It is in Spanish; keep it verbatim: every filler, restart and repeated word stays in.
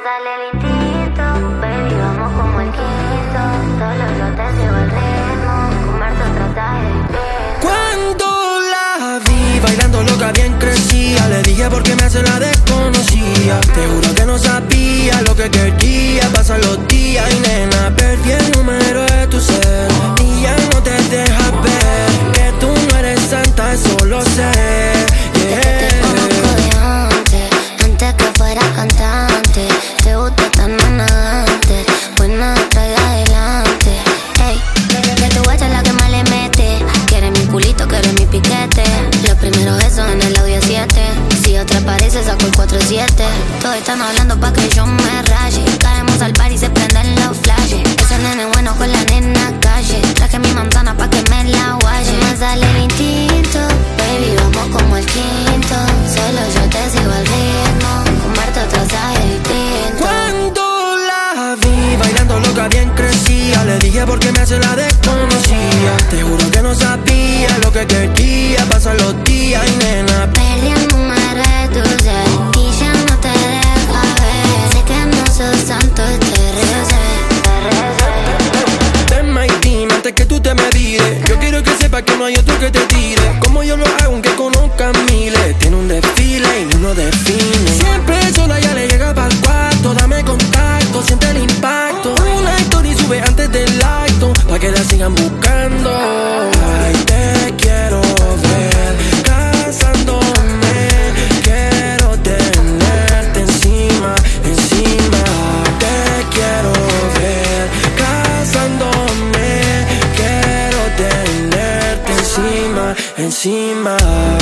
sale el instinto, baby, vamos como el quinto. Solo yo te sigo el ritmo, comerte otro traje distinto. Cuando la vi bailando loca bien crecía, le dije porque me hace la desconocía. Te juro que no sabía lo que quería. Pasan los días y nena, perdí el número de tu ser y ya no te dejas ver. Que tú no eres santa, eso lo sé. Yeah. Desde que te conozco de antes, antes que fueras cantante. Te gusta tan antes, pues nada trae adelante. Ey, de tu guacha es la que más le mete. Quieres mi culito, quieres mi piquete. Los primeros besos en el audio siete. Si otra aparece, saco el cuatro siete. Todos están hablando pa' que yo me raye. Caemos al par y se prenden los flashes. Ese nene bueno con la nena calle. Traje mi manzana pa' que me la guaye. Me sale el instinto, baby, vamos como el quinto. Solo yo te sigo el ritmo, comerte otro traje distinto. Cuando la vi bailando loca bien crecía, le dije porque me hace la desconocía. Te juro que no sabía lo que quería. Pasan los días y nena, perdí el número de tu ser y ya no te deja ver. Sé que no sos santo y te recé, te recé. tema y dime antes que tú te me vires. Yo quiero que sepas que no hay otro que te tire como yo lo hago, aunque conozcan miles. Tiene un desfile y uno define. Siempre sola, ya le llega pa'l cuarto. Dame contacto, siente el impacto. Una historia y sube antes del acto, pa' que la sigan buscando. Ay, te quiero ver casándome. Quiero tenerte encima, encima. Te quiero ver casándome. Quiero tenerte encima, encima.